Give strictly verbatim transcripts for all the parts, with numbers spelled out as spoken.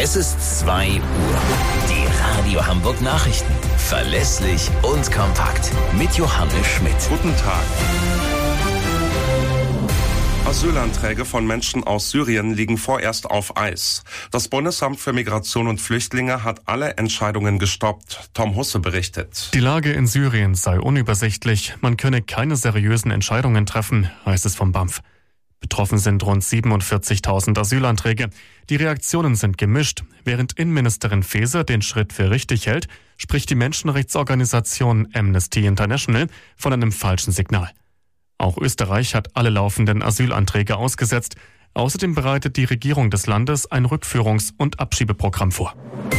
Es ist zwei Uhr. Die Radio Hamburg Nachrichten. Verlässlich und kompakt. Mit Johannes Schmidt. Guten Tag. Asylanträge von Menschen aus Syrien liegen vorerst auf Eis. Das Bundesamt für Migration und Flüchtlinge hat alle Entscheidungen gestoppt. Tom Husse berichtet. Die Lage in Syrien sei unübersichtlich. Man könne keine seriösen Entscheidungen treffen, heißt es vom B A M F. Betroffen sind rund siebenundvierzigtausend Asylanträge. Die Reaktionen sind gemischt. Während Innenministerin Faeser den Schritt für richtig hält, spricht die Menschenrechtsorganisation Amnesty International von einem falschen Signal. Auch Österreich hat alle laufenden Asylanträge ausgesetzt. Außerdem bereitet die Regierung des Landes ein Rückführungs- und Abschiebeprogramm vor.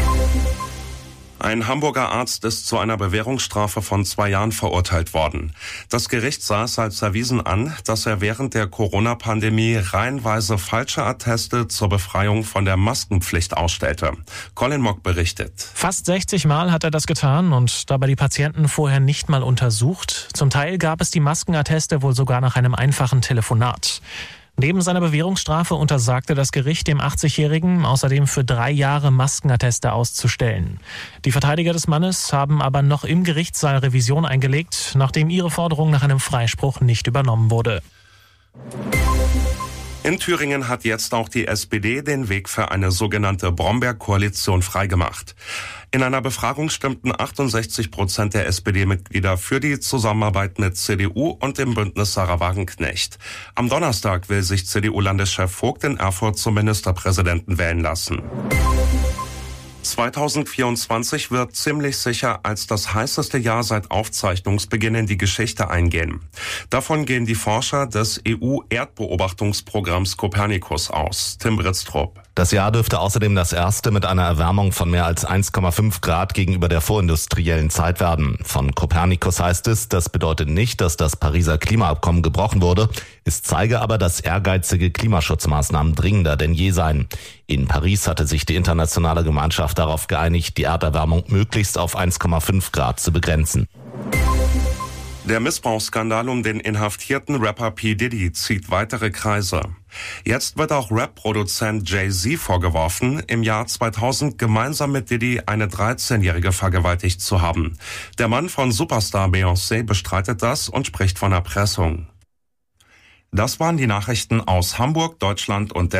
Ein Hamburger Arzt ist zu einer Bewährungsstrafe von zwei Jahren verurteilt worden. Das Gericht sah es als erwiesen an, dass er während der Corona-Pandemie reihenweise falsche Atteste zur Befreiung von der Maskenpflicht ausstellte. Colin Mock berichtet. Fast sechzig Mal hat er das getan und dabei die Patienten vorher nicht mal untersucht. Zum Teil gab es die Maskenatteste wohl sogar nach einem einfachen Telefonat. Neben seiner Bewährungsstrafe untersagte das Gericht dem achtzigjährigen außerdem für drei Jahre Maskenatteste auszustellen. Die Verteidiger des Mannes haben aber noch im Gerichtssaal Revision eingelegt, nachdem ihre Forderung nach einem Freispruch nicht übernommen wurde. In Thüringen hat jetzt auch die S P D den Weg für eine sogenannte Brombeer-Koalition freigemacht. In einer Befragung stimmten achtundsechzig Prozent der S P D-Mitglieder für die Zusammenarbeit mit C D U und dem Bündnis Sarah Wagenknecht. Am Donnerstag will sich C D U-Landeschef Vogt in Erfurt zum Ministerpräsidenten wählen lassen. zweitausendvierundzwanzig wird ziemlich sicher als das heißeste Jahr seit Aufzeichnungsbeginn in die Geschichte eingehen. Davon gehen die Forscher des E U-Erdbeobachtungsprogramms Copernicus aus. Tim Britztrup. Das Jahr dürfte außerdem das erste mit einer Erwärmung von mehr als eins Komma fünf Grad gegenüber der vorindustriellen Zeit werden. Von Copernicus heißt es, das bedeutet nicht, dass das Pariser Klimaabkommen gebrochen wurde. Es zeige aber, dass ehrgeizige Klimaschutzmaßnahmen dringender denn je seien. In Paris hatte sich die internationale Gemeinschaft darauf geeinigt, die Erderwärmung möglichst auf eins Komma fünf Grad zu begrenzen. Der Missbrauchsskandal um den inhaftierten Rapper P. Diddy zieht weitere Kreise. Jetzt wird auch Rap-Produzent Jay-Z vorgeworfen, im Jahr zweitausend gemeinsam mit Diddy eine dreizehnjährige vergewaltigt zu haben. Der Mann von Superstar Beyoncé bestreitet das und spricht von Erpressung. Das waren die Nachrichten aus Hamburg, Deutschland und der